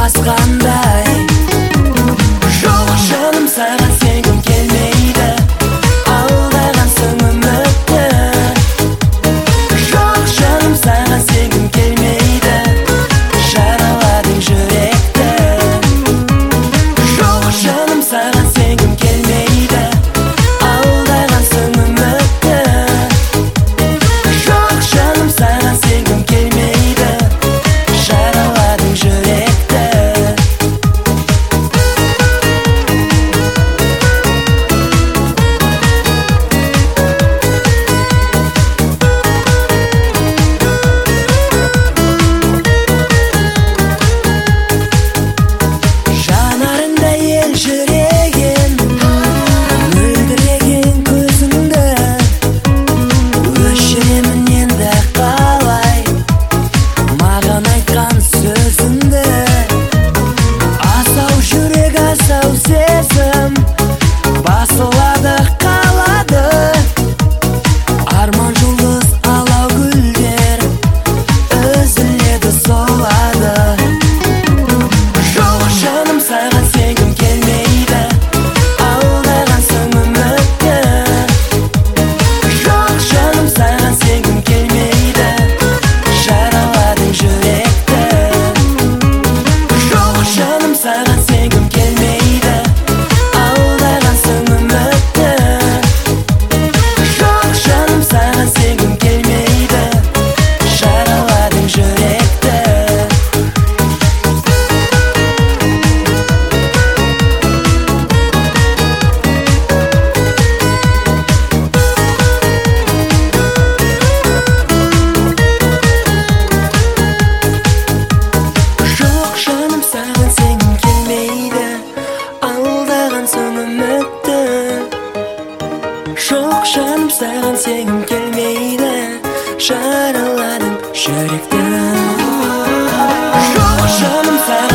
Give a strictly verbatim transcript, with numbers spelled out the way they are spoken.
басқандай. Жоқ жаным, саған сенгім келмейді, алдағансың үмітті. Жоқ жаным, саған сенгім келмейді, жараладың жүректі. Жоқ жаным, саған сенгім келмейді, алдағансың үмітті. Жоқ жаным, саған сенгім келмейді, жараладың жүректі. Жанарында ел жүрегін, мөлдіреген көзіңді, өшіремін енді қалай маған айтқан сөзіңді. Асау жүрек, асау сезім, басылады қалады. Арман жұлдыз, алау гүлдер, үзіледі солады. Жоқ жаным, саған сенгім келмейді, алдағансың үмітті. Жоқ жаным, саған сенгім келмейді, жараладың жүректі. Жоқ жаным, саған сенгім келмейді, алдағансың үмітті. Жоқ жаным, саған сенгім келмейді, жараладың жүректі. Жоқ жаным, саған сенгім келмейді, алдағансың үмітті. Жоқ жаным, саған сенгім келмейді, жараладың жүректі. Жоқ жаным, саған